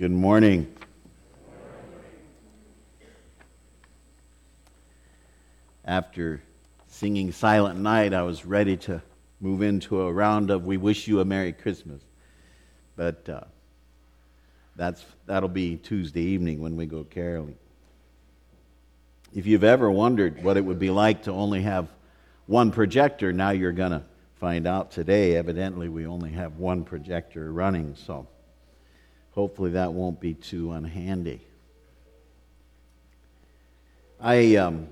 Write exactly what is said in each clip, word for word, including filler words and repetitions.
Good morning. After singing Silent Night, I was ready to move into a round of We Wish You a Merry Christmas. But uh, that's that'll be Tuesday evening when we go caroling. If you've ever wondered what it would be like to only have one projector, now you're going to find out today. Evidently, we only have one projector running, so hopefully that won't be too unhandy. I um,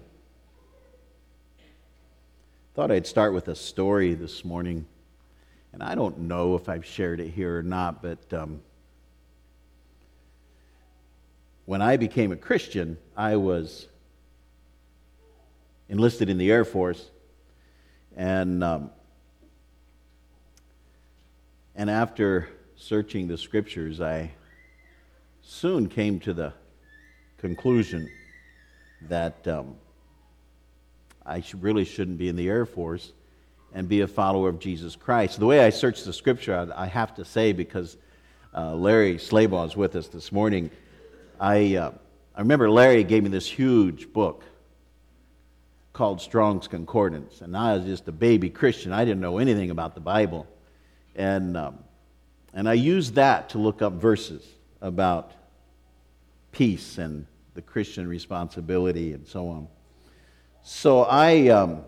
thought I'd start with a story this morning, and I don't know if I've shared it here or not, but um, when I became a Christian, I was enlisted in the Air Force, and um, and after searching the Scriptures, I soon came to the conclusion that um, I should, really shouldn't be in the Air Force and be a follower of Jesus Christ. The way I searched the Scripture, I, I have to say, because uh, Larry Slabaugh is with us this morning, I uh, I remember Larry gave me this huge book called Strong's Concordance, and I was just a baby Christian. I didn't know anything about the Bible, and um, and I used that to look up verses about peace and the Christian responsibility and so on. So I um,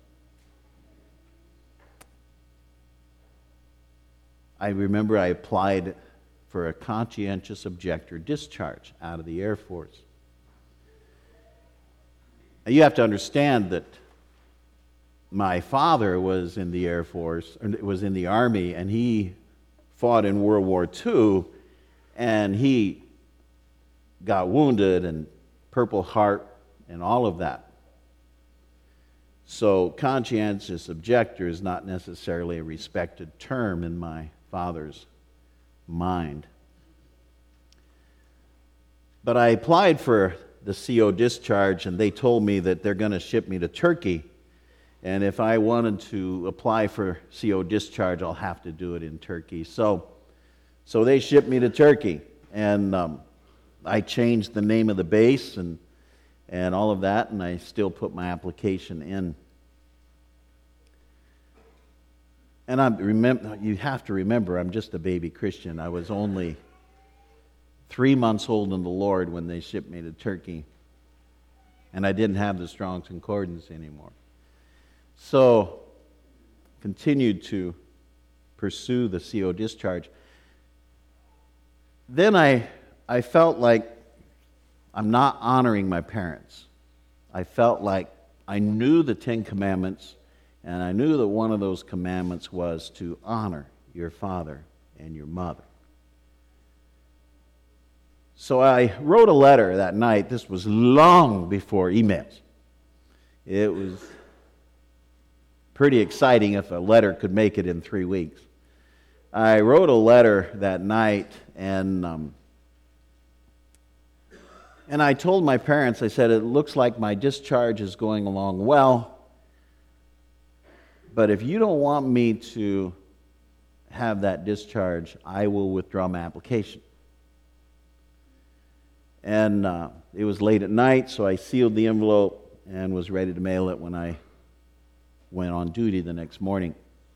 I remember I applied for a conscientious objector discharge out of the Air Force. Now, you have to understand that my father was in the Air Force, or was in the Army, and he fought in World War Two, and he got wounded and Purple Heart and all of that. So conscientious objector is not necessarily a respected term in my father's mind. But I applied for the C O discharge, and they told me that they're going to ship me to Turkey, and if I wanted to apply for C O discharge, I'll have to do it in Turkey. So, so they shipped me to Turkey, and um, I changed the name of the base and and all of that, and I still put my application in. And I remember, you have to remember, I'm just a baby Christian. I was only three months old in the Lord when they shipped me to Turkey, and I didn't have the Strong's Concordance anymore. So, continued to pursue the C O discharge. Then I, I felt like I'm not honoring my parents. I felt like I knew the Ten Commandments, and I knew that one of those commandments was to honor your father and your mother. So I wrote a letter that night. This was long before emails. It was pretty exciting if a letter could make it in three weeks. I wrote a letter that night, and um, and I told my parents, I said, it looks like my discharge is going along well, but if you don't want me to have that discharge, I will withdraw my application. And uh, it was late at night, so I sealed the envelope and was ready to mail it when I went on duty the next morning.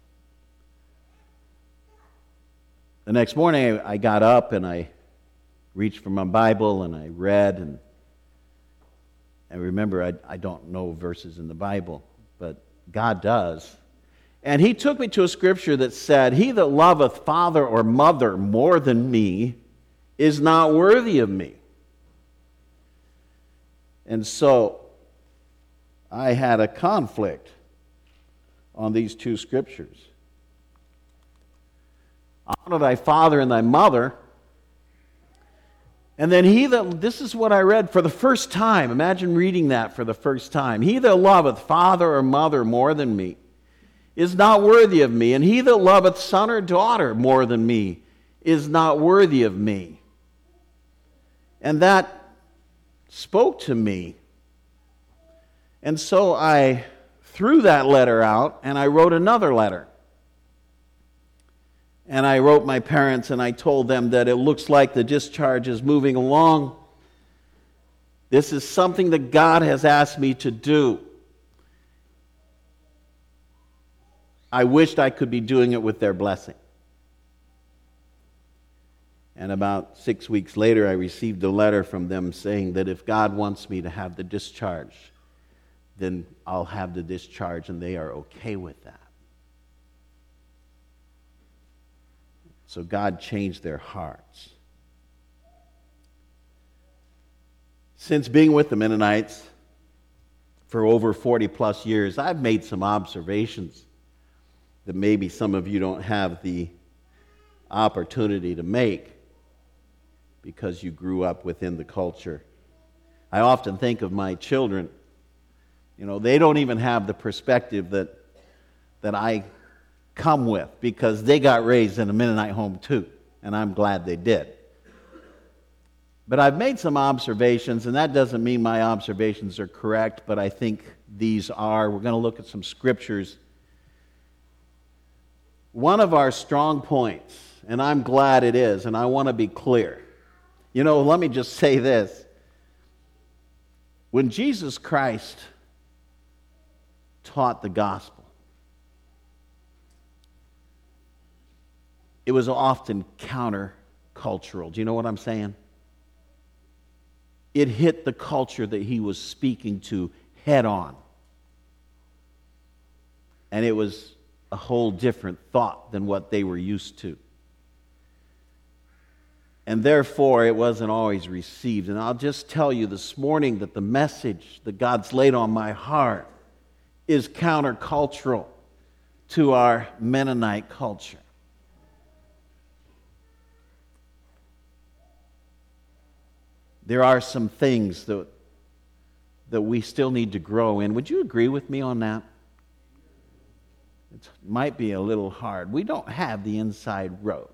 The next morning, I got up and I reached for my Bible and I read, and and remember, I, I don't know verses in the Bible, but God does. And He took me to a scripture that said, "He that loveth father or mother more than me is not worthy of me." And so I had a conflict on these two scriptures. Honor thy father and thy mother. And then he that, this is what I read for the first time. Imagine reading that for the first time. He that loveth father or mother more than me is not worthy of me. And he that loveth son or daughter more than me is not worthy of me. And that spoke to me. And so I threw that letter out and I wrote another letter. And I wrote my parents and I told them that it looks like the discharge is moving along. This is something that God has asked me to do. I wished I could be doing it with their blessing. And about six weeks later, I received a letter from them saying that if God wants me to have the discharge, then I'll have the discharge, and they are okay with that. So God changed their hearts. Since being with the Mennonites for over forty plus years, I've made some observations that maybe some of you don't have the opportunity to make because you grew up within the culture. I often think of my children. You know, they don't even have the perspective that that I come with, because they got raised in a Mennonite home too, and I'm glad they did. But I've made some observations, and that doesn't mean my observations are correct, but I think these are. We're going to look at some scriptures. One of our strong points, and I'm glad it is, and I want to be clear. You know, let me just say this. When Jesus Christ taught the gospel, it was often counter-cultural. Do you know what I'm saying? It hit the culture that he was speaking to head on. And it was a whole different thought than what they were used to. And therefore, it wasn't always received. And I'll just tell you this morning that the message that God's laid on my heart is countercultural to our Mennonite culture. There are some things that, that we still need to grow in. Would you agree with me on that? It might be a little hard. We don't have the inside road.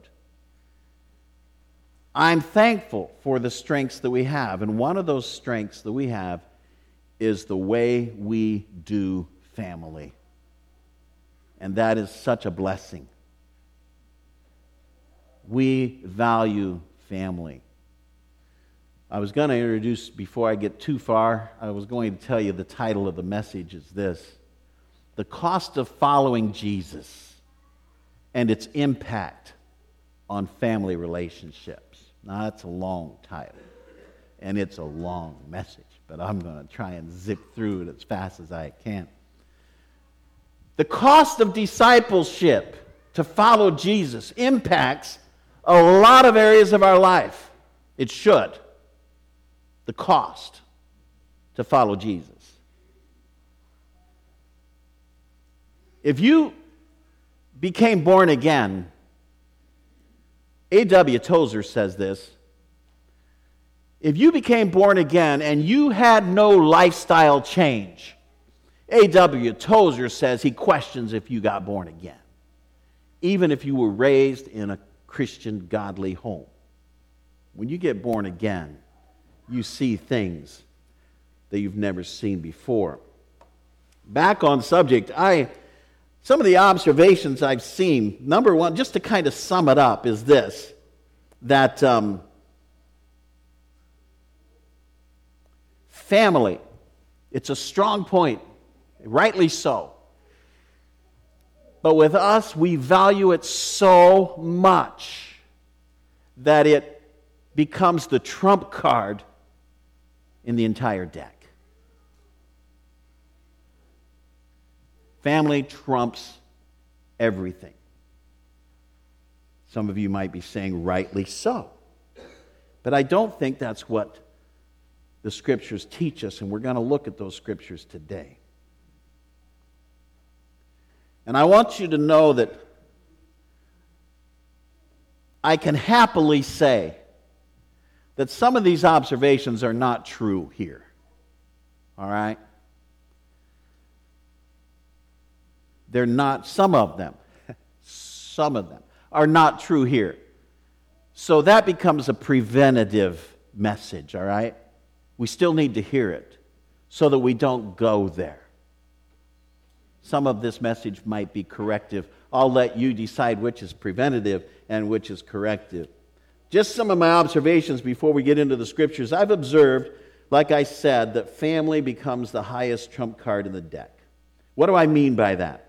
I'm thankful for the strengths that we have, and one of those strengths that we have is the way we do family. And that is such a blessing. We value family. I was going to introduce, before I get too far, I was going to tell you the title of the message is this: The Cost of Following Jesus and Its Impact on Family Relationships. Now, that's a long title, and it's a long message, but I'm going to try and zip through it as fast as I can. The cost of discipleship to follow Jesus impacts a lot of areas of our life. It should. The cost to follow Jesus. If you became born again, A W Tozer says this: if you became born again and you had no lifestyle change, A W Tozer says he questions if you got born again, even if you were raised in a Christian, godly home. When you get born again, you see things that you've never seen before. Back on subject, I some of the observations I've seen, number one, just to kind of sum it up, is this, that um, family, it's a strong point, rightly so. But with us, we value it so much that it becomes the trump card in the entire deck. Family trumps everything. Some of you might be saying, rightly so. But I don't think that's what the Scriptures teach us, and we're going to look at those Scriptures today. And I want you to know that I can happily say that some of these observations are not true here. All right? They're not, some of them, some of them are not true here. So that becomes a preventative message, all right? We still need to hear it so that we don't go there. Some of this message might be corrective I'll let you decide which is preventative and which is corrective. Just some of my observations before we get into the scriptures. I've observed, like I said, that family becomes the highest trump card in the deck. What do I mean by that?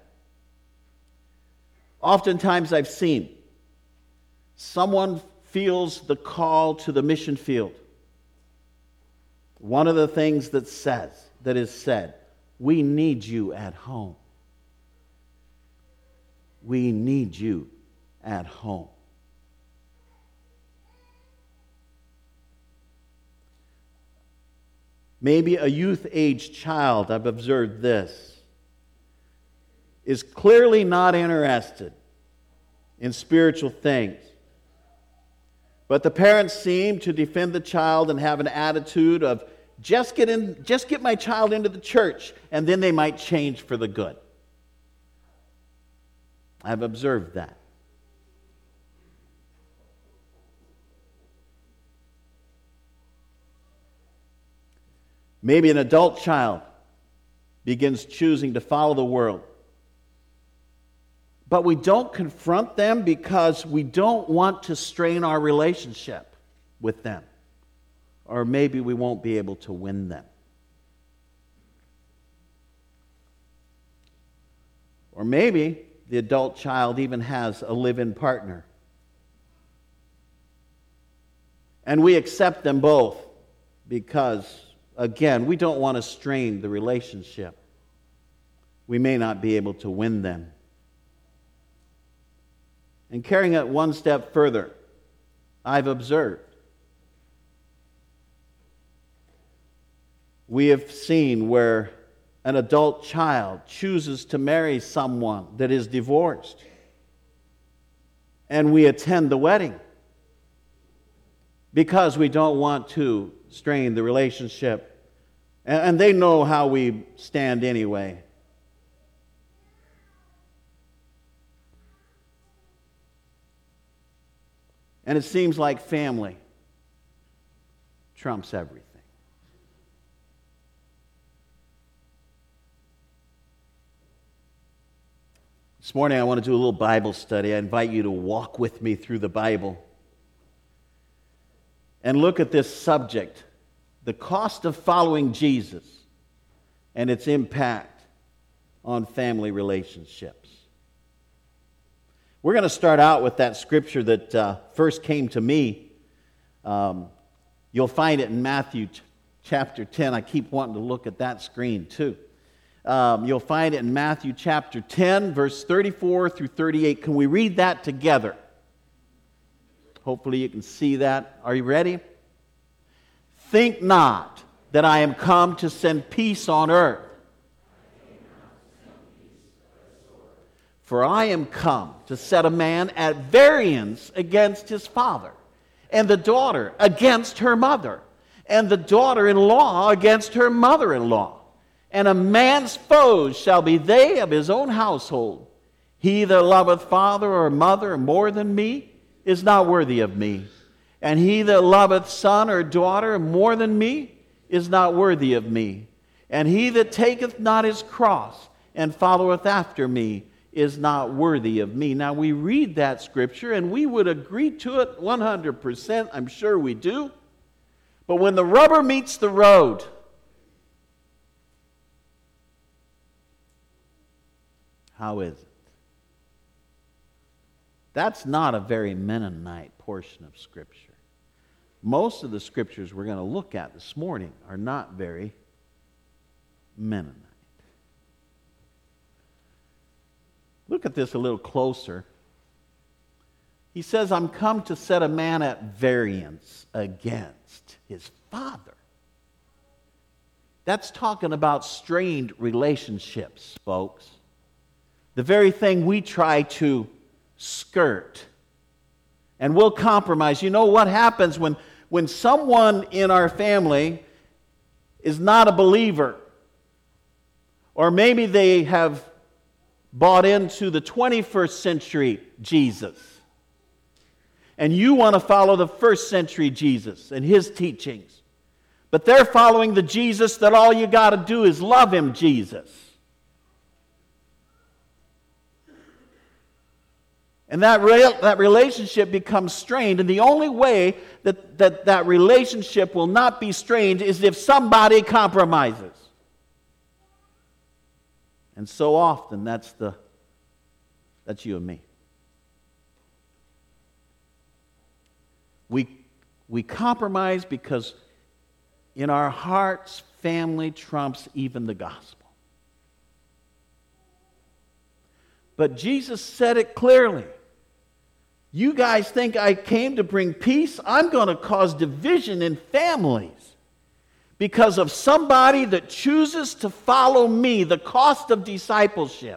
Oftentimes I've seen someone feels the call to the mission field. One of the things that says, that is said, we need you at home. We need you at home. Maybe a youth-age child, I've observed this, is clearly not interested in spiritual things. But the parents seem to defend the child and have an attitude of, just get in, just get my child into the church, and then they might change for the good. I've observed that. Maybe an adult child begins choosing to follow the world. But we don't confront them because we don't want to strain our relationship with them. Or maybe we won't be able to win them. Or maybe the adult child even has a live-in partner. And we accept them both because, again, we don't want to strain the relationship. We may not be able to win them. And carrying it one step further, I've observed, we have seen where an adult child chooses to marry someone that is divorced, and we attend the wedding because we don't want to strain the relationship, and they know how we stand anyway. And it seems like family trumps everything. This morning I want to do a little Bible study. I invite you to walk with me through the Bible and look at this subject, the cost of following Jesus and its impact on family relationships. We're going to start out with that scripture that uh, first came to me. Um, you'll find it in Matthew ch- chapter ten. I keep wanting to look at that screen too. Um, you'll find it in Matthew chapter ten, verse thirty-four through thirty-eight. Can we read that together? Hopefully you can see that. Are you ready? Think not that I am come to send peace on earth. For I am come to set a man at variance against his father, and the daughter against her mother, and the daughter-in-law against her mother-in-law. And a man's foes shall be they of his own household. He that loveth father or mother more than me is not worthy of me. And he that loveth son or daughter more than me is not worthy of me. And he that taketh not his cross and followeth after me is not worthy of me. Now we read that scripture and we would agree to it one hundred percent. I'm sure we do. But when the rubber meets the road, how is it? That's not a very Mennonite portion of Scripture. Most of the Scriptures we're going to look at this morning are not very Mennonite. Look at this a little closer. He says, I'm come to set a man at variance against his father. That's talking about strained relationships, folks. The very thing we try to skirt. And we'll compromise. You know what happens when, when someone in our family is not a believer, or maybe they have bought into the twenty-first century Jesus, and you want to follow the first century Jesus and his teachings, but they're following the Jesus that all you got to do is love him, Jesus. And that, re- that relationship becomes strained. And the only way that, that that relationship will not be strained is if somebody compromises. And so often, that's the that's you and me. We, we compromise because in our hearts, family trumps even the gospel. But Jesus said it clearly. You guys think I came to bring peace? I'm going to cause division in families because of somebody that chooses to follow me, the cost of discipleship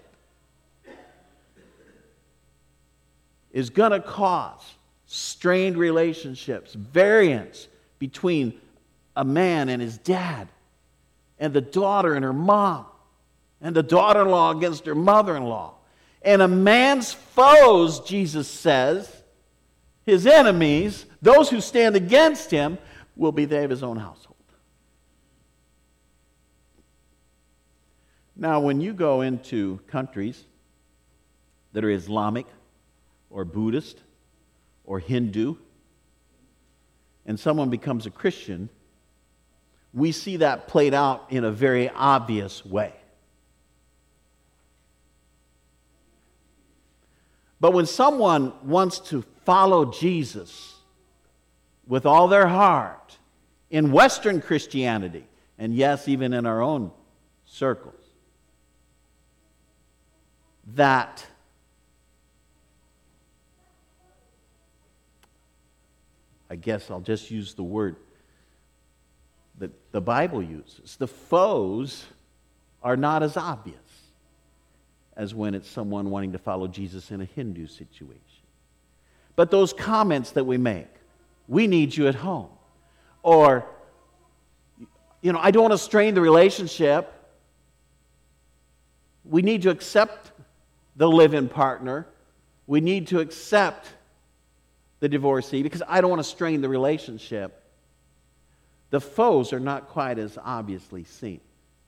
is going to cause strained relationships, variance between a man and his dad, and the daughter and her mom, and the daughter-in-law against her mother-in-law. And a man's foes, Jesus says, his enemies, those who stand against him, will be they of his own household. Now, when you go into countries that are Islamic or Buddhist or Hindu, and someone becomes a Christian, we see that played out in a very obvious way. But when someone wants to follow Jesus with all their heart in Western Christianity, and yes, even in our own circles, that I guess I'll just use the word that the Bible uses. The foes are not as obvious as when it's someone wanting to follow Jesus in a Hindu situation. But those comments that we make, we need you at home, or, you know, I don't want to strain the relationship. We need to accept the live-in partner. We need to accept the divorcee because I don't want to strain the relationship. The foes are not quite as obviously seen.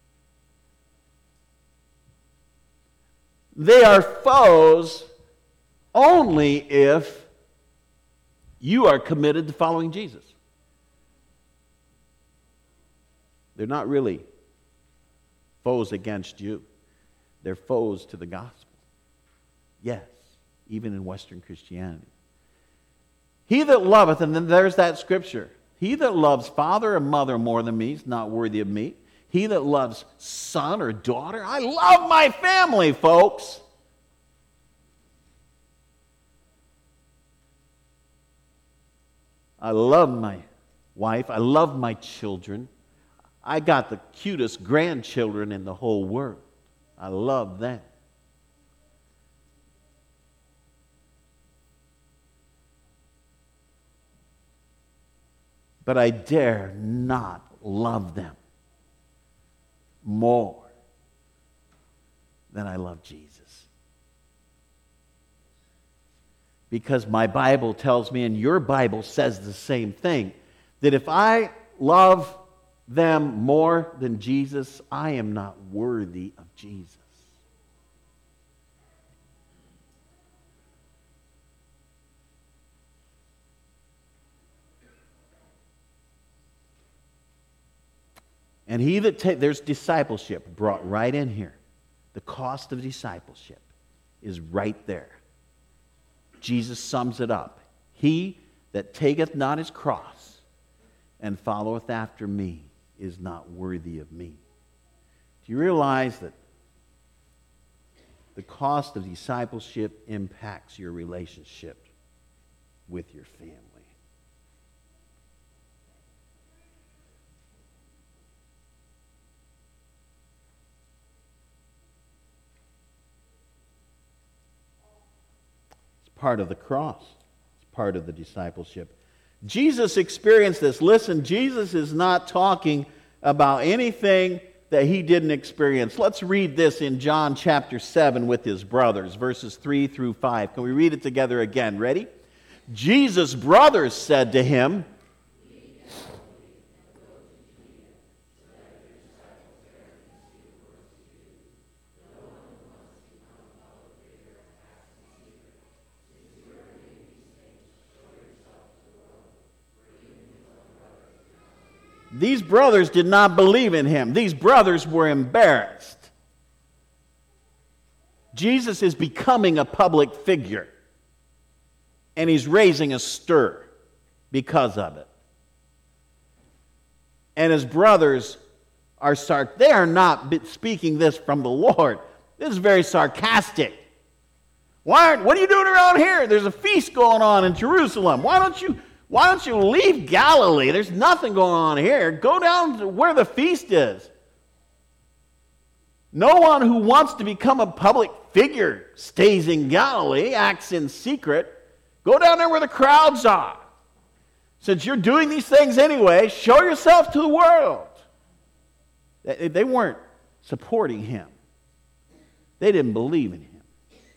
They are foes only if you are committed to following Jesus. They're not really foes against you. They're foes to the gospel. Yes, even in Western Christianity. He that loveth, and then there's that scripture, he that loves father or mother more than me is not worthy of me. He that loves son or daughter, I love my family, folks. I love my wife. I love my children. I got the cutest grandchildren in the whole world. I love them. But I dare not love them more than I love Jesus. Because my Bible tells me, and your Bible says the same thing, that if I love them more than Jesus, I am not worthy of Jesus. And he that ta- there's discipleship brought right in here. The cost of discipleship is right there. Jesus sums it up. He that taketh not his cross and followeth after me is not worthy of me. Do you realize that the cost of discipleship impacts your relationship with your family? Part of the cross. It's part of the discipleship. Jesus experienced this. Listen, Jesus is not talking about anything that he didn't experience. Let's read this in John chapter seven with his brothers, verses three through five. Can we read it together again? Ready? Jesus' brothers said to him, These brothers did not believe in him. These brothers were embarrassed. Jesus is becoming a public figure, and he's raising a stir because of it. And his brothers are sar- they are not speaking this from the Lord. This is very sarcastic. Why aren't, what are you doing around here? There's a feast going on in Jerusalem. Why don't you why don't you leave Galilee? There's nothing going on here. Go down to where the feast is. No one who wants to become a public figure stays in Galilee, acts in secret. Go down there where the crowds are. Since you're doing these things anyway, show yourself to the world. They weren't supporting him. They didn't believe in him.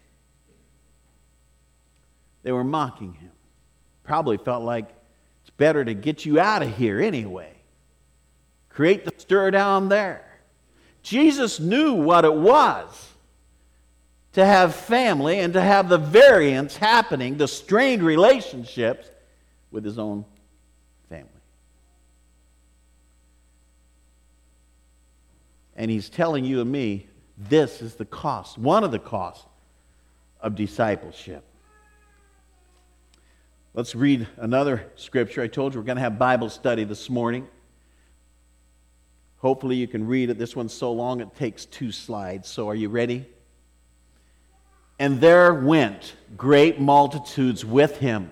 They were mocking him. Probably felt like it's better to get you out of here anyway. Create the stir down there. Jesus knew what it was to have family and to have the variance happening, the strained relationships with his own family. And he's telling you and me, this is the cost, one of the costs of discipleship. Let's read another scripture. I told you we're going to have Bible study this morning. Hopefully you can read it. This one's so long it takes two slides. So are you ready? And there went great multitudes with him.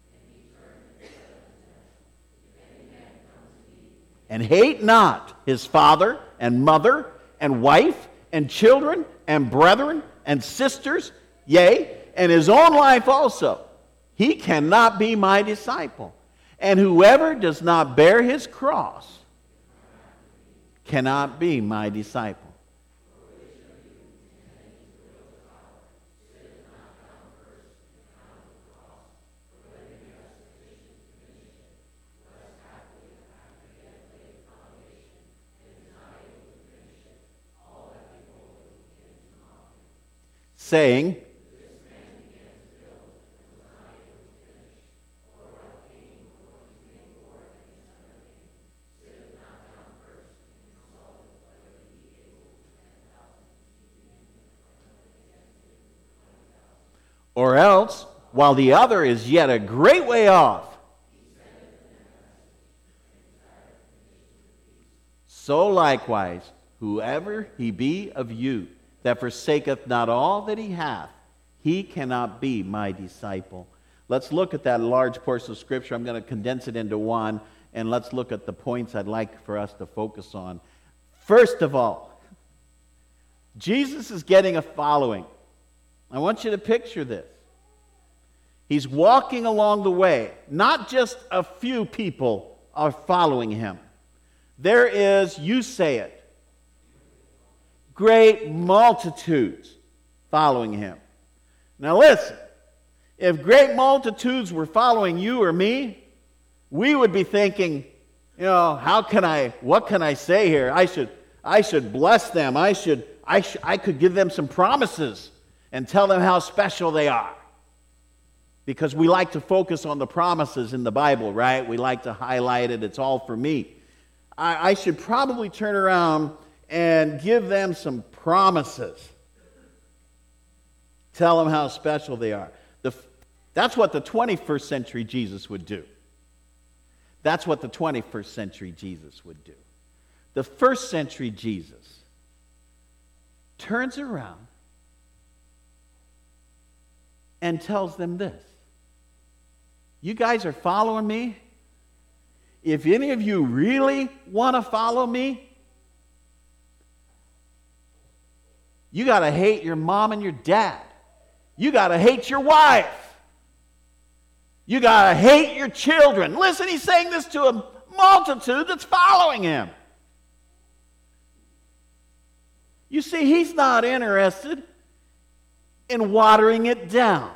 And hate not his father and mother and wife and children and brethren and sisters, yea, and his own life also. He cannot be my disciple. And whoever does not bear his cross cannot be my disciple. Saying, or else, while the other is yet a great way off, so likewise, whoever he be of you, that forsaketh not all that he hath, he cannot be my disciple. Let's look at that large portion of Scripture. I'm going to condense it into one, and let's look at the points I'd like for us to focus on. First of all, Jesus is getting a following. I want you to picture this. He's walking along the way. Not just a few people are following him. There is, you say it, great multitudes following him. Now listen, if great multitudes were following you or me, we would be thinking, you know, how can I, what can I say here? I should, I should bless them. I should, I, sh- I could give them some promises and tell them how special they are. Because we like to focus on the promises in the Bible, right? We like to highlight it. It's all for me. I, I should probably turn around and give them some promises. Tell them how special they are. The, that's what the twenty-first century Jesus would do. That's what the twenty-first century Jesus would do. The first century Jesus turns around and tells them this. You guys are following me? If any of you really want to follow me, you got to hate your mom and your dad. You got to hate your wife. You got to hate your children. Listen, he's saying this to a multitude that's following him. You see, he's not interested in watering it down,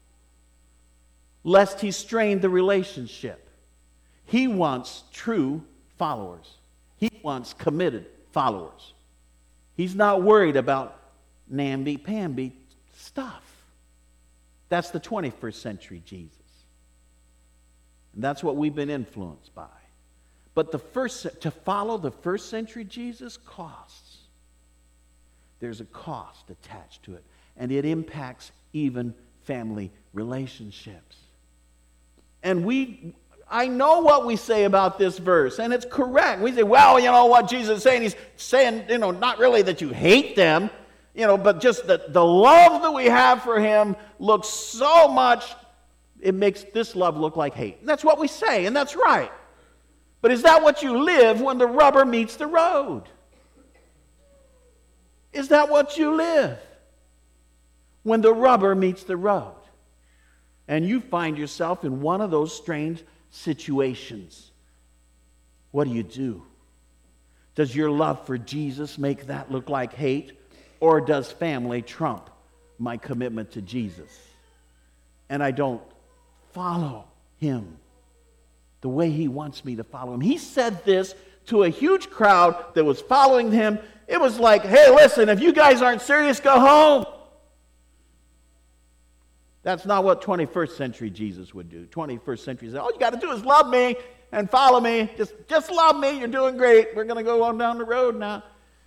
lest he strain the relationship. He wants true followers. He wants committed followers. He's not worried about namby-pamby stuff. That's the twenty-first century Jesus. And that's what we've been influenced by. But the first, to follow the first century Jesus costs. There's a cost attached to it. And it impacts even family relationships. And we, I know what we say about this verse, and it's correct. We say, well, you know what Jesus is saying? He's saying, you know, not really that you hate them, you know, but just that the love that we have for him looks so much, it makes this love look like hate. And that's what we say, and that's right. But is that what you live when the rubber meets the road? Is that what you live when the rubber meets the road? And you find yourself in one of those strange situations. What do you do? Does your love for Jesus make that look like hate? Or does family trump my commitment to Jesus? And I don't follow him the way he wants me to follow him. He said this to a huge crowd that was following him. It was like, hey, listen, if you guys aren't serious, go home. That's not what twenty-first century Jesus would do. twenty-first century said, all you got to do is love me and follow me. Just, just love me. You're doing great. We're going to go on down the road now.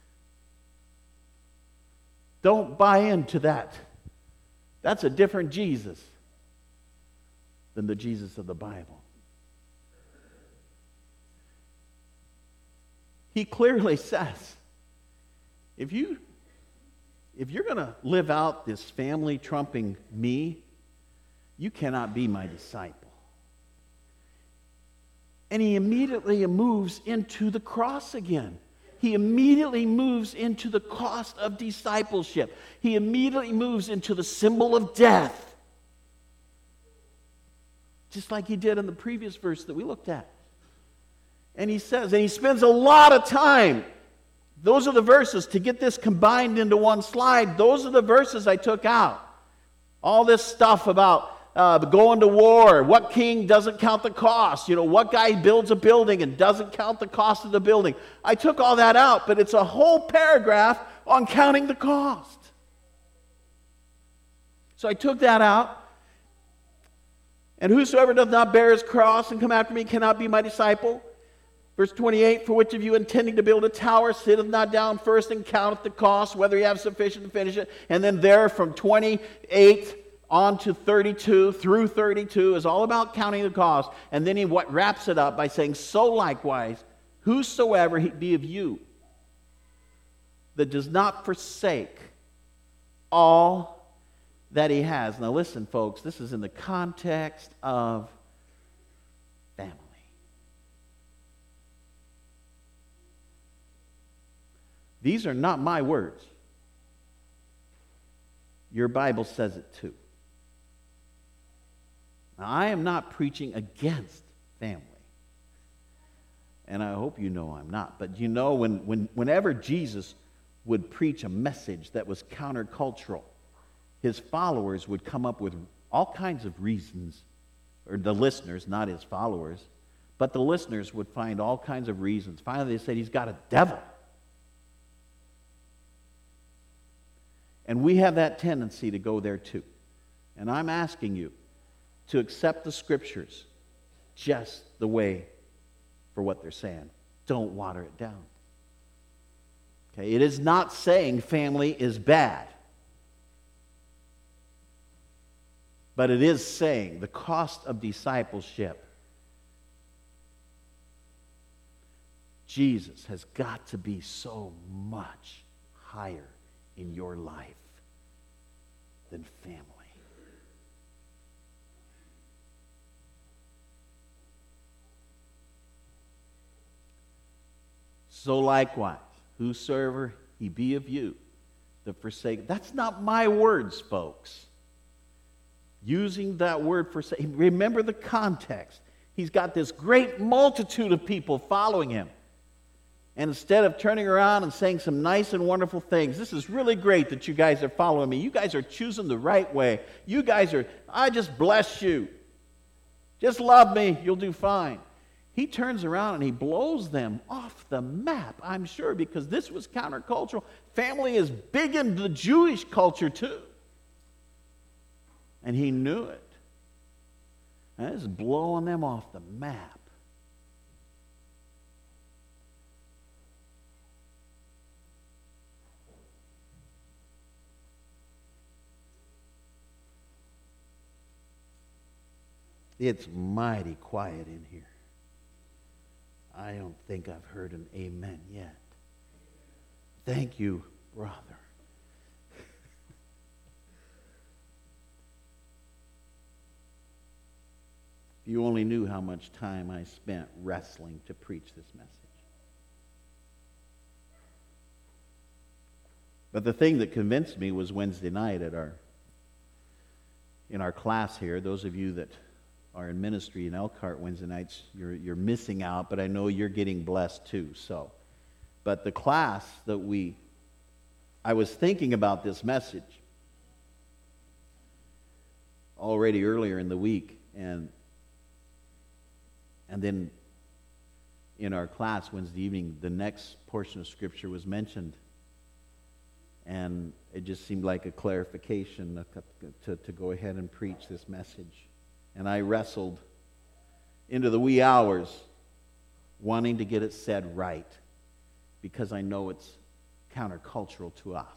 Don't buy into that. That's a different Jesus than the Jesus of the Bible. He clearly says, if you if you're going to live out this family trumping me, you cannot be my disciple. And he immediately moves into the cross again. He immediately moves into the cost of discipleship. He immediately moves into the symbol of death. Just like he did in the previous verse that we looked at. And he says, and he spends a lot of time. Those are the verses, to get this combined into one slide, those are the verses I took out. All this stuff about uh, going to war, what king doesn't count the cost, you know, what guy builds a building and doesn't count the cost of the building. I took all that out, but it's a whole paragraph on counting the cost. So I took that out. And whosoever does not bear his cross and come after me cannot be my disciple. Verse twenty-eight, for which of you intending to build a tower sitteth not down first and counteth the cost, whether he have sufficient to finish it. And then there from twenty-eight on to thirty-two, through thirty-two, is all about counting the cost. And then he what wraps it up by saying, so likewise, whosoever he be of you that does not forsake all that he has. Now listen, folks, this is in the context of family. These are not my words. Your Bible says it too. Now, I am not preaching against family. And I hope you know I'm not. But you know, when, when, whenever Jesus would preach a message that was countercultural, his followers would come up with all kinds of reasons, or the listeners, not his followers, but the listeners would find all kinds of reasons. Finally, they said, he's got a devil. And we have that tendency to go there too. And I'm asking you to accept the Scriptures just the way for what they're saying. Don't water it down. Okay, it is not saying family is bad. But it is saying the cost of discipleship. Jesus has got to be so much higher in your life than family. So likewise, whosoever he be of you that forsake. That's not my words, folks. Using that word forsake. Remember the context. He's got this great multitude of people following him. And instead of turning around and saying some nice and wonderful things, this is really great that you guys are following me. You guys are choosing the right way. You guys are, I just bless you. Just love me, you'll do fine. He turns around and he blows them off the map, I'm sure, because this was countercultural. Family is big in the Jewish culture too. And he knew it. And it's blowing them off the map. It's mighty quiet in here. I don't think I've heard an amen yet. Thank you, brother. If you only knew how much time I spent wrestling to preach this message. But the thing that convinced me was Wednesday night at our in our class here. Those of you that are in ministry in Elkhart Wednesday nights, you're you're missing out, but I know you're getting blessed too. So, but the class that we, I was thinking about this message already earlier in the week, and and then in our class Wednesday evening, the next portion of Scripture was mentioned. And it just seemed like a clarification to, to go ahead and preach this message. And I wrestled into the wee hours wanting to get it said right, because I know it's countercultural to us.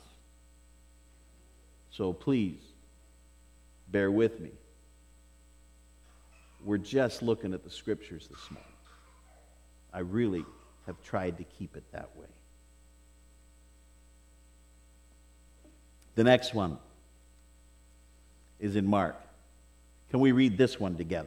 So please, bear with me. We're just looking at the Scriptures this morning. I really have tried to keep it that way. The next one is in Mark. Can we read this one together?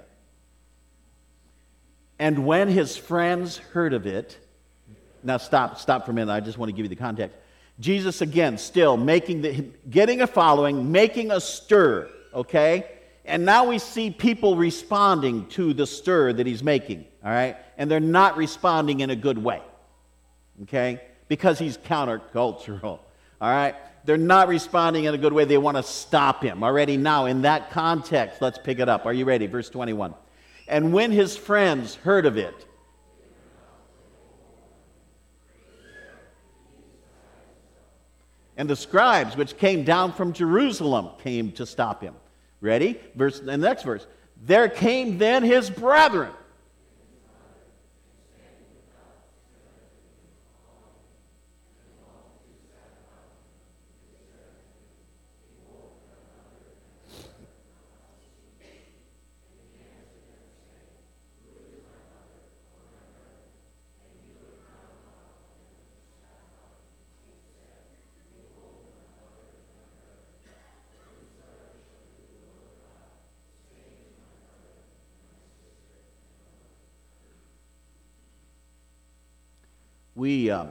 And when his friends heard of it, now stop, stop for a minute. I just want to give you the context. Jesus again, still making the, getting a following, making a stir, okay? And now we see people responding to the stir that he's making, all right? And they're not responding in a good way, okay? Because he's countercultural, all right? They're not responding in a good way. They want to stop him. Already now, in that context, let's pick it up. Are you ready? Verse twenty-one. And when his friends heard of it, and the scribes which came down from Jerusalem came to stop him. Ready? Verse, and the next verse. There came then his brethren. We uh,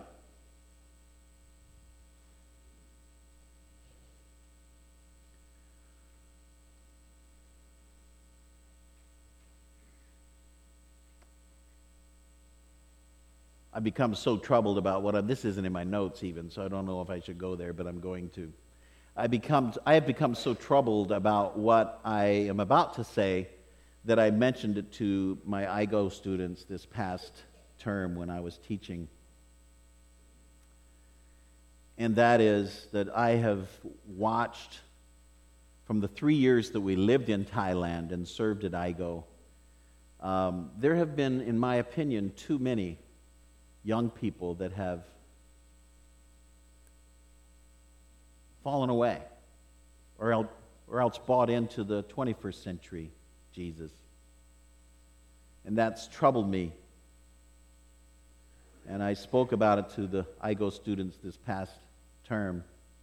I've become so troubled about what I, this isn't in my notes even, so I don't know if I should go there, but I'm going to. I become I have become so troubled about what I am about to say that I mentioned it to my I G O students this past term when I was teaching. And that is that I have watched from the three years that we lived in Thailand and served at I G O, um, there have been, in my opinion, too many young people that have fallen away or else, or else bought into the twenty-first century Jesus. And that's troubled me. And I spoke about it to the I G O students this past term.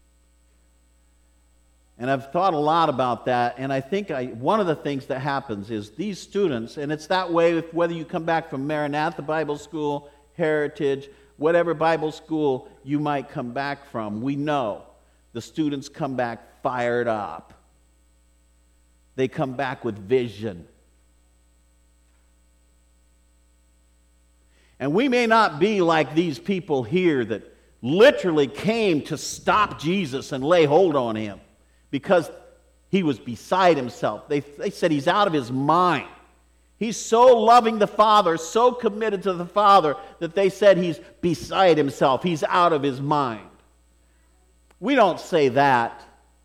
And I've thought a lot about that, and I think I, one of the things that happens is these students, and it's that way if, whether you come back from Maranatha Bible School, Heritage, whatever Bible school you might come back from, we know the students come back fired up. They come back with vision. And we may not be like these people here that literally came to stop Jesus and lay hold on him because he was beside himself. They, they said he's out of his mind. He's so loving the Father, so committed to the Father, that they said he's beside himself. He's out of his mind. We don't say that.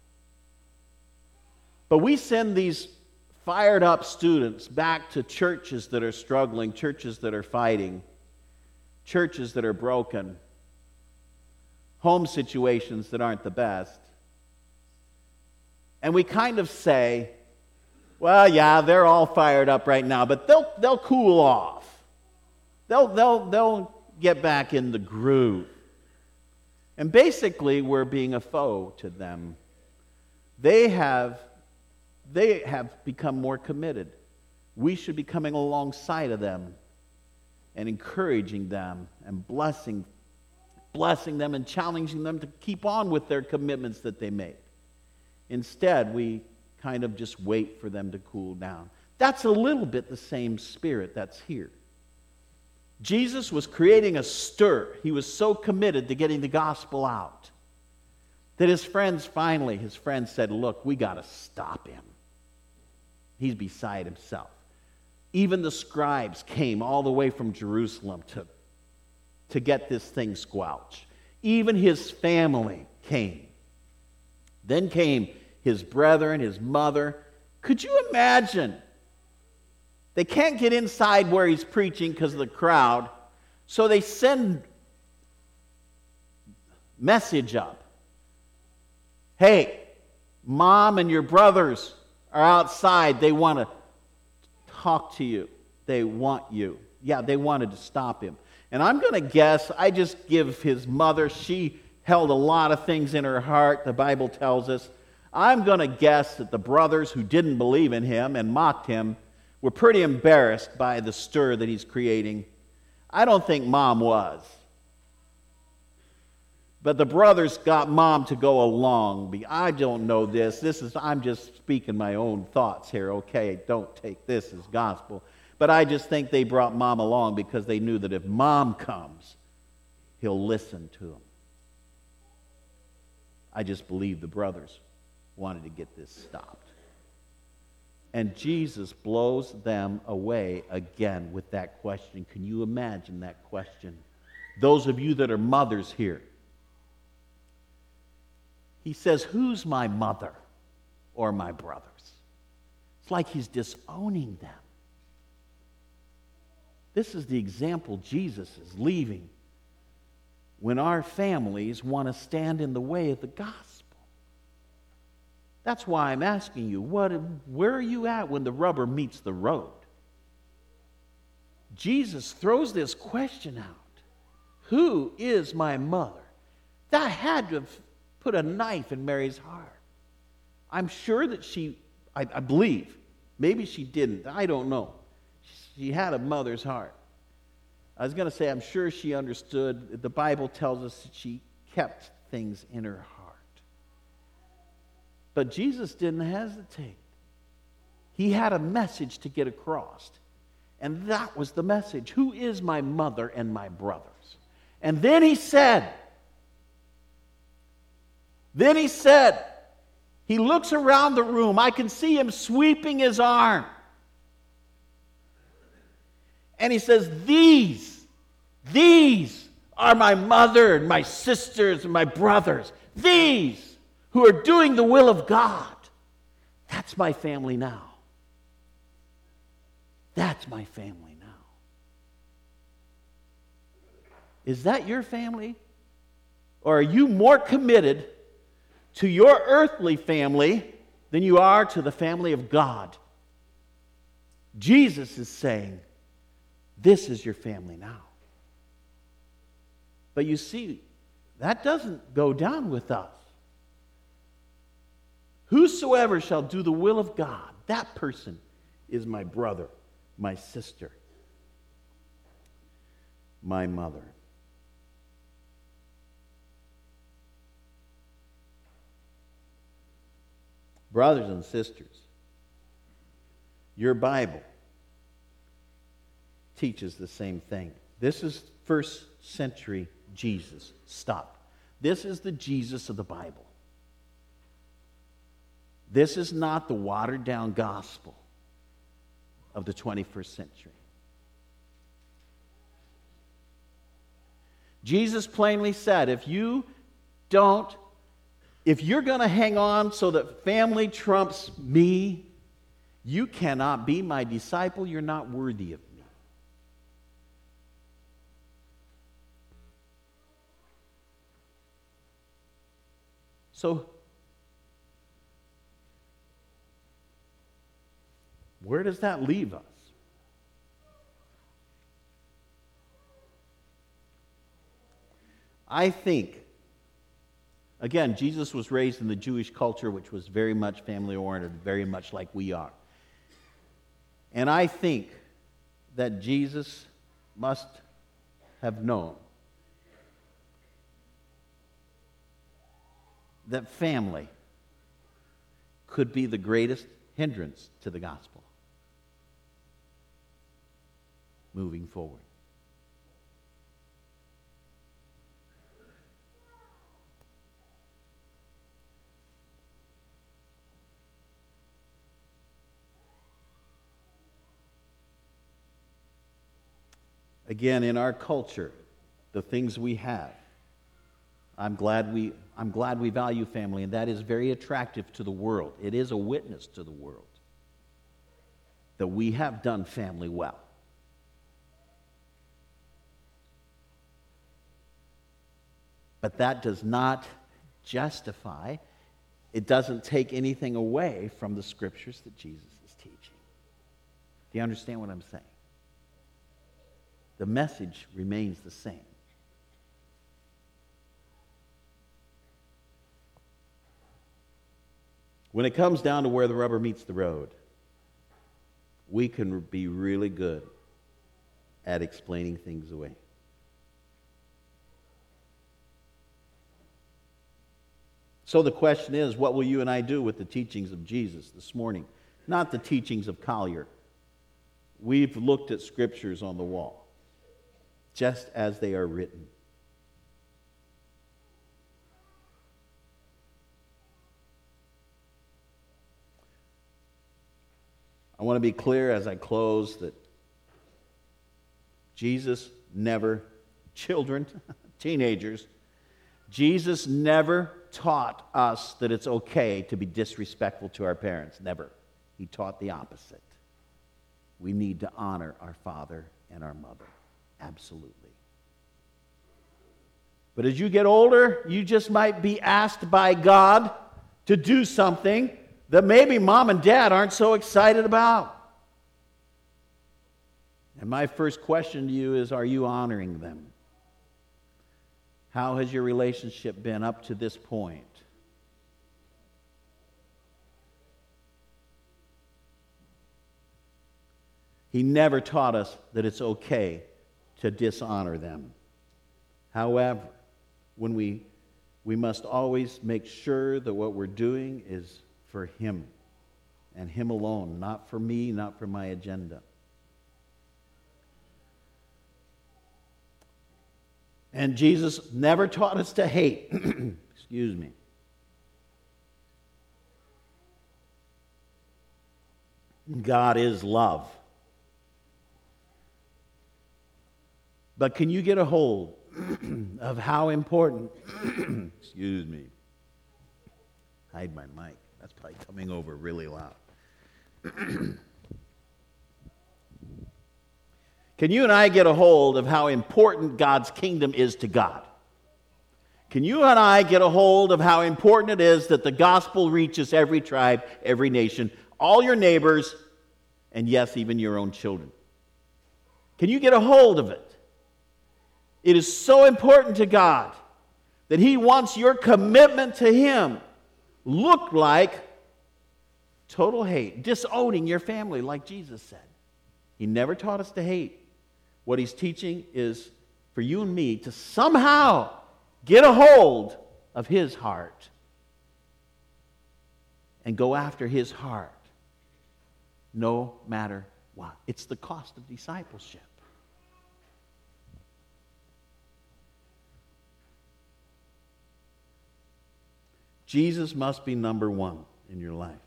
But we send these fired up students back to churches that are struggling, churches that are fighting, churches that are broken, home situations that aren't the best. And we kind of say, Well, yeah, they're all fired up right now, but they'll they'll cool off. They'll they'll they'll get back in the groove. And basically, we're being a foe to them. They have they have become more committed. We should be coming alongside of them and encouraging them and blessing blessing them and challenging them to keep on with their commitments that they make. Instead, we kind of just wait for them to cool down. That's a little bit the same spirit that's here. Jesus was creating a stir. He was so committed to getting the gospel out that his friends finally, his friends said, look, we got to stop him. He's beside himself. Even the scribes came all the way from Jerusalem to, to get this thing squelched. Even his family came. Then came his brethren, his mother. Could you imagine? They can't get inside where he's preaching because of the crowd, so they send message up. Hey, mom and your brothers are outside. They want to talk to you. They want you. Yeah, they wanted to stop him. And I'm going to guess, I just give his mother, she held a lot of things in her heart, the Bible tells us. I'm going to guess that the brothers who didn't believe in him and mocked him were pretty embarrassed by the stir that he's creating. I don't think mom was. But the brothers got mom to go along. I don't know this. This is I'm just speaking my own thoughts here, okay? Don't take this as gospel. But I just think they brought mom along because they knew that if mom comes, he'll listen to him. I just believe the brothers wanted to get this stopped. And Jesus blows them away again with that question. Can you imagine that question? Those of you that are mothers here. He says, who's my mother or my brothers? It's like he's disowning them. This is the example Jesus is leaving when our families want to stand in the way of the gospel. That's why I'm asking you, what, where are you at when the rubber meets the road? Jesus throws this question out. Who is my mother? That had to have put a knife in Mary's heart. I'm sure that she, I, I believe, maybe she didn't, I don't know. She had a mother's heart. I was going to say, I'm sure she understood. The Bible tells us that she kept things in her heart. But Jesus didn't hesitate. He had a message to get across. And that was the message. Who is my mother and my brothers? And then he said, then he said, he looks around the room. I can see him sweeping his arm. And he says, these, these are my mother and my sisters and my brothers. These who are doing the will of God. That's my family now. That's my family now. Is that your family? Or are you more committed to your earthly family than you are to the family of God? Jesus is saying, this is your family now. But you see, that doesn't go down with us. Whosoever shall do the will of God, that person is my brother, my sister, my mother. Brothers and sisters, your Bible teaches the same thing. This is first century Jesus. Stop. This is the Jesus of the Bible. This is not the watered down gospel of the twenty-first century. Jesus plainly said, if you don't, if you're going to hang on so that family trumps me, you cannot be my disciple. You're not worthy of me. So, Where does that leave us? I think, again, Jesus was raised in the Jewish culture, which was very much family-oriented, very much like we are. And I think that Jesus must have known that family could be the greatest hindrance to the gospel moving forward. Again, in our culture, the things we have, I'm glad we, I'm glad we value family, and that is very attractive to the world. It is a witness to the world that we have done family well. But that does not justify, it doesn't take anything away from the scriptures that Jesus is teaching. Do you understand what I'm saying? The message remains the same. When it comes down to where the rubber meets the road, we can be really good at explaining things away. So the question is, what will you and I do with the teachings of Jesus this morning? Not the teachings of Collier. We've looked at scriptures on the wall, just as they are written. I want to be clear as I close that Jesus never, children, teenagers, Jesus never taught us that it's okay to be disrespectful to our parents. Never. He taught the opposite. We need to honor our father and our mother. Absolutely. But as you get older, you just might be asked by God to do something that maybe mom and dad aren't so excited about. And my first question to you is, are you honoring them? How has your relationship been up to this point? He never taught us that it's okay to dishonor them. However, when we we must always make sure that what we're doing is for Him and Him alone, not for me, not for my agenda. And Jesus never taught us to hate. Excuse me. God is love. But can you get a hold of how important, excuse me, hide my mic. That's probably coming over really loud. Can you and I get a hold of how important God's kingdom is to God? Can you and I get a hold of how important it is that the gospel reaches every tribe, every nation, all your neighbors, and yes, even your own children? Can you get a hold of it? It is so important to God that He wants your commitment to Him look like total hate, disowning your family like Jesus said. He never taught us to hate. What He's teaching is for you and me to somehow get a hold of His heart and go after His heart no matter what. It's the cost of discipleship. Jesus must be number one in your life.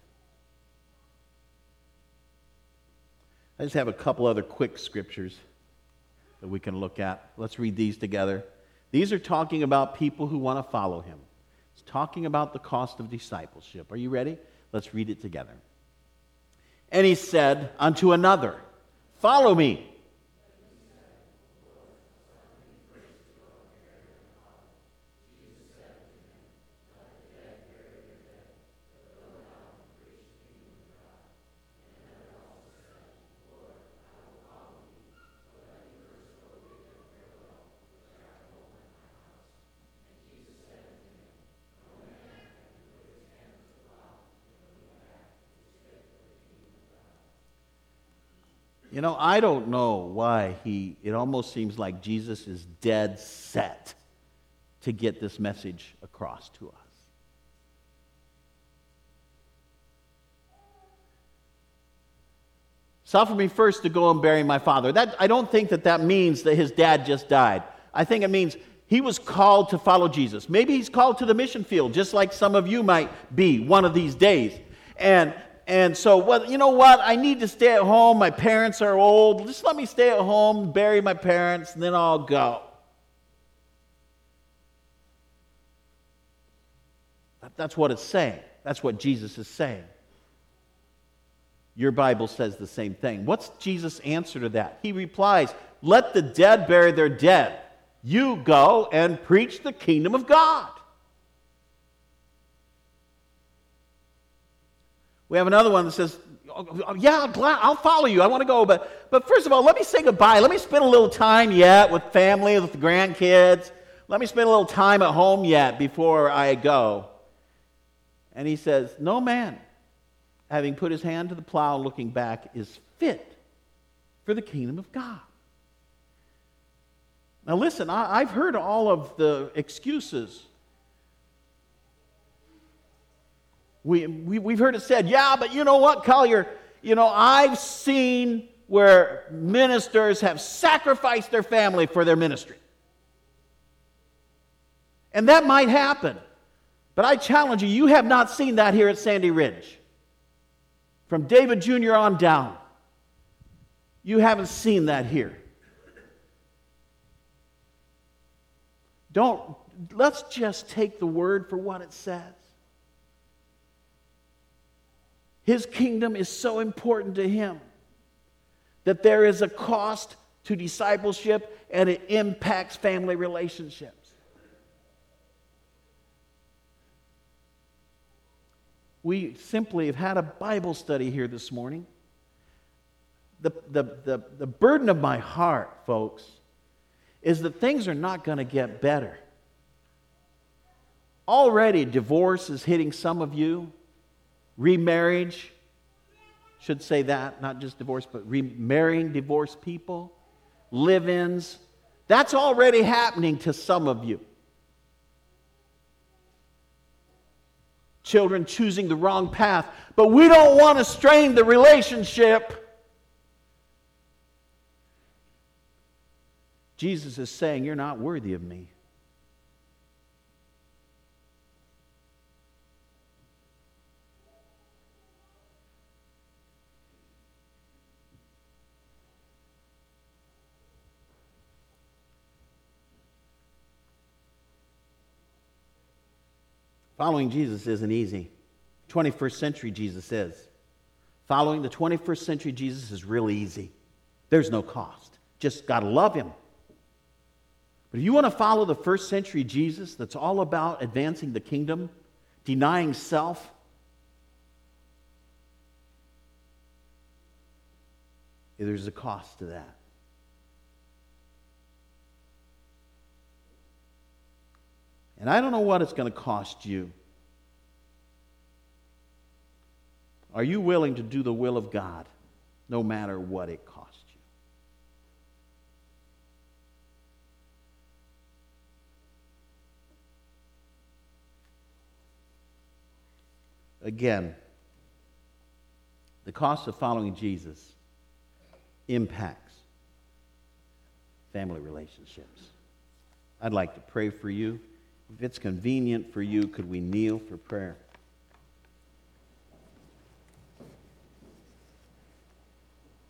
I just have a couple other quick scriptures that we can look at. Let's read these together. These are talking about people who want to follow Him. It's talking about the cost of discipleship. Are you ready? Let's read it together. And He said unto another, follow me. You know, I don't know why he, it almost seems like Jesus is dead set to get this message across to us. Suffer me first to go and bury my father. That, I don't think that that means that his dad just died. I think it means he was called to follow Jesus. Maybe he's called to the mission field, just like some of you might be one of these days. And and so, well, you know what? I need to stay at home. My parents are old. Just let me stay at home, bury my parents, and then I'll go. That's what it's saying. That's what Jesus is saying. Your Bible says the same thing. What's Jesus' answer to that? He replies, let the dead bury their dead. You go and preach the kingdom of God. We have another one that says, oh, yeah, I'll follow you. I want to go. But, but first of all, let me say goodbye. Let me spend a little time yet with family, with the grandkids. Let me spend a little time at home yet before I go. And he says, no man, having put his hand to the plow looking back, is fit for the kingdom of God. Now listen, I, I've heard all of the excuses. We, we, we've heard it said, yeah, but you know what, Collier? You know, I've seen where ministers have sacrificed their family for their ministry. And that might happen. But I challenge you, you have not seen that here at Sandy Ridge. From David Junior on down. You haven't seen that here. Don't, let's just take the word for what it says. His kingdom is so important to him that there is a cost to discipleship and it impacts family relationships. We simply have had a Bible study here this morning. The, the, the, the burden of my heart, folks, is that things are not going to get better. Already divorce is hitting some of you. Remarriage, should say that, not just divorce, but remarrying divorced people. Live-ins. That's already happening to some of you. Children choosing the wrong path. But we don't want to strain the relationship. Jesus is saying, you're not worthy of me. Following Jesus isn't easy. twenty-first century Jesus is. Following the twenty-first century Jesus is really easy. There's no cost. Just got to love him. But if you want to follow the first century Jesus that's all about advancing the kingdom, denying self, there's a cost to that. And I don't know what it's going to cost you. Are you willing to do the will of God no matter what it costs you? Again, the cost of following Jesus impacts family relationships. I'd like to pray for you. If it's convenient for you, could we kneel for prayer?